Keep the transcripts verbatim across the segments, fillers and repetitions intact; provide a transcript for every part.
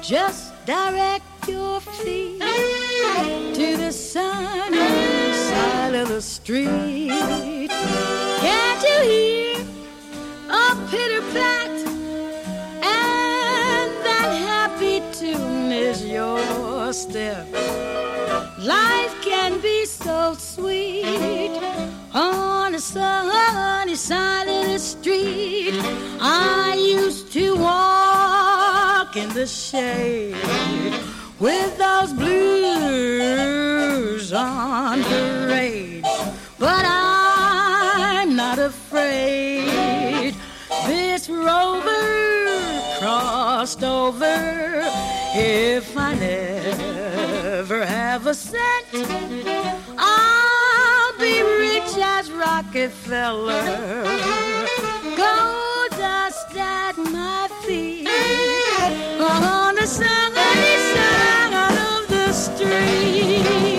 Just direct your feet to the sunny side of the street. Can't you hear a pitter-pat? And that happy tune is your step. Life can be so sweet on the sunny side of the street. I used to walk in the shade with those blues on parade, but I'm not afraid. This rover crossed over. If I never have a cent, I'll be rich as Rockefeller. Gold dust at my feet on the sunny side of the street.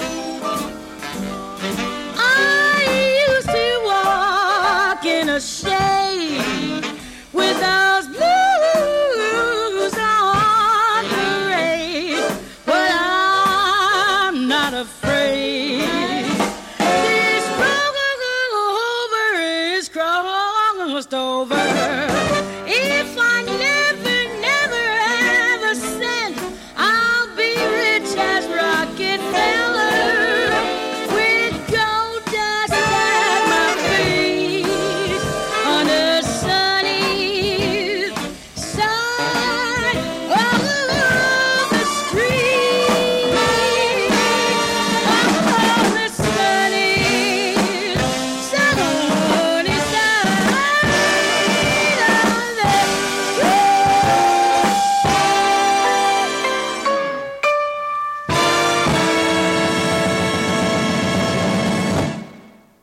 Shade